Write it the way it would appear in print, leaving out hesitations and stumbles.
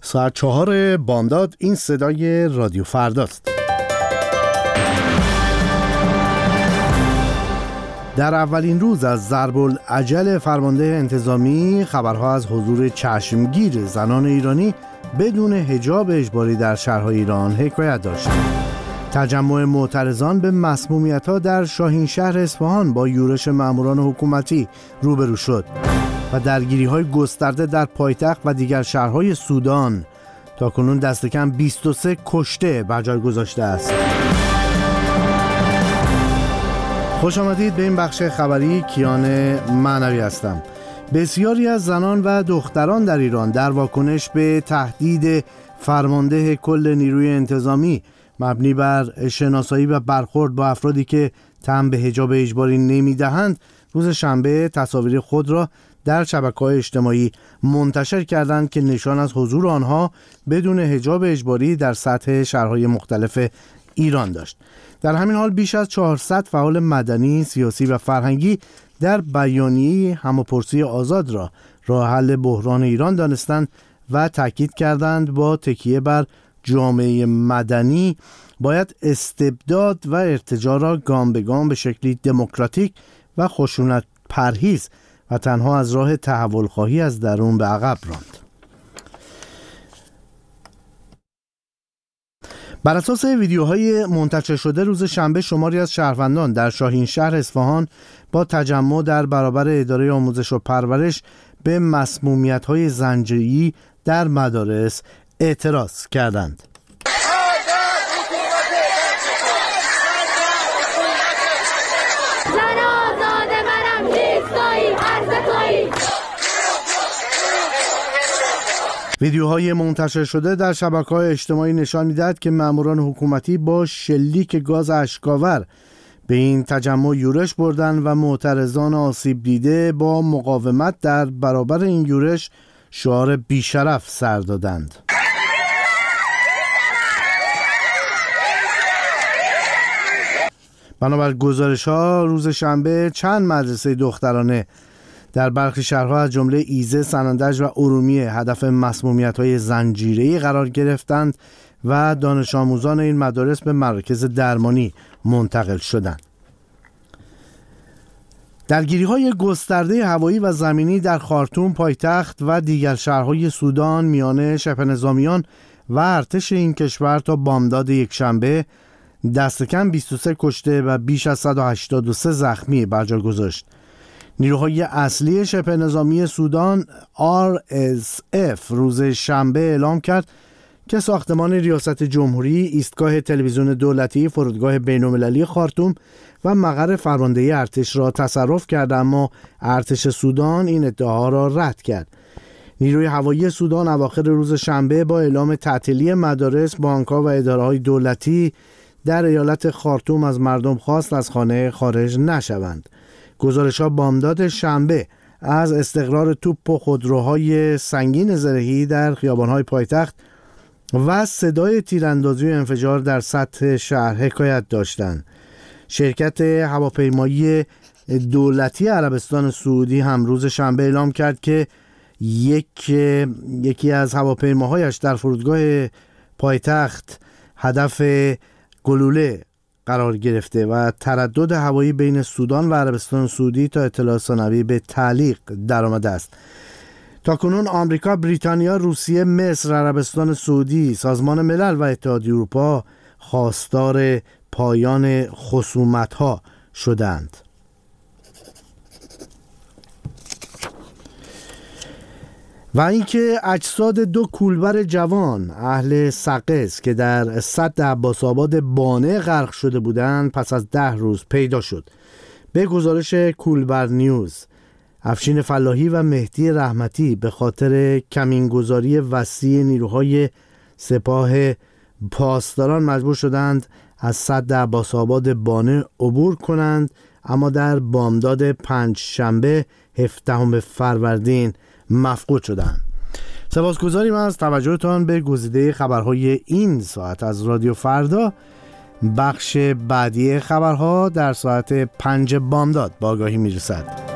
ساعت 4 بامداد. این صدای رادیو فرداست. در اولین روز از ضرب‌العجل فرمانده انتظامی خبرها از حضور چشمگیر زنان ایرانی بدون حجاب اجباری در شهرهای ایران حکایت داشت. تجمع معترضان به مسمومیت‌ها در شاهینشهر اصفهان با یورش ماموران حکومتی روبرو شد و درگیری‌های گسترده در پایتخت و دیگر شهرهای سودان تاکنون دست کم 23 کشته بر جای گذاشته است. خوش آمدید به این بخش خبری. کیان معنوی هستم. بسیاری از زنان و دختران در ایران در واکنش به تهدید فرمانده کل نیروی انتظامی مبنی بر شناسایی و برخورد با افرادی که تن به حجاب اجباری نمی‌دهند، روز شنبه تصاویر خود را در شبکه‌های اجتماعی منتشر کردند که نشان از حضور آنها بدون حجاب اجباری در سطح شهرهای مختلف ایران داشت. در همین حال بیش از 400 فعال مدنی، سیاسی و فرهنگی در بیانیه همه‌پرسی آزاد را راه حل بحران ایران دانستند و تاکید کردند با تکیه بر جامعه مدنی باید استبداد و ارتجاع را گام به گام به شکلی دموکراتیک و خشونت پرهیز و تنها از راه تحول خواهی از درون به عقب راند. بر اساس ویدیوهای منتشر شده روز شنبه، شماری از شهروندان در شاهینشهر اصفهان با تجمع در برابر اداره آموزش و پرورش به مسمومیت‌های زنجیری در مدارس اعتراض کردند. ویدیوهای منتشر شده در شبکه‌های اجتماعی نشان می‌دهد که ماموران حکومتی با شلیک گاز اشک‌آور به این تجمع یورش بردند و معترضان آسیب دیده با مقاومت در برابر این یورش شعار بیشرف سر دادند. بنابر گزارش‌ها روز شنبه چند مدرسه دخترانه در برخی شهرها از جمله ایزه، سنندج و ارومیه هدف مسمومیت‌های زنجیره‌ای قرار گرفتند و دانش آموزان این مدارس به مراکز درمانی منتقل شدند. درگیری‌های گسترده هوایی و زمینی در خارتوم پایتخت و دیگر شهرهای سودان میان شبه‌نظامیان و ارتش این کشور تا بامداد یکشنبه دست کم 23 کشته و بیش از 183 زخمی بر جای گذاشت. نیروهای اصلی شبه نظامی سودان RSF روز شنبه اعلام کرد که ساختمان ریاست جمهوری، ایستگاه تلویزیون دولتی، فرودگاه بین‌المللی خارتوم و مقر فرماندهی ارتش را تصرف کرد، اما ارتش سودان این ادعاها را رد کرد. نیروی هوایی سودان اواخر روز شنبه با اعلام تعطیلی مدارس، بانک‌ها و اداره‌های دولتی در ایالت خارتوم از مردم خواست از خانه خارج نشوند. گزارش‌ها بامداد شنبه از استقرار توپ و خودروهای سنگین زرهی در خیابان‌های پایتخت و صدای تیراندازی و انفجار در سطح شهر حکایت داشتند. شرکت هواپیمایی دولتی عربستان سعودی هم روز شنبه اعلام کرد که یکی از هواپیماهایش در فرودگاه پایتخت هدف گلوله قرار گرفته و تردد هوایی بین سودان و عربستان سعودی تا اطلاع ثانوی به تعلیق درآمده است. تاکنون آمریکا، بریتانیا، روسیه، مصر، عربستان سعودی، سازمان ملل و اتحادیه اروپا خواستار پایان خصومت‌ها شدند. و اینکه اجساد 2 کولبر جوان اهل سقز که در سد عباس آباد بانه غرق شده بودند پس از 10 روز پیدا شد. به گزارش کولبر نیوز، افشین فلاحی و مهدی رحمتی به خاطر کمینگذاری وسیع نیروهای سپاه پاسداران مجبور شدند از سد عباس آباد بانه عبور کنند، اما در بامداد پنجشنبه 17 فروردین مفقود شدند. سپاسگزاریم از توجهتان به گزیده خبرهای این ساعت از رادیو فردا. بخش بعدی خبرها در ساعت 5 بامداد با آگاهی میرسد.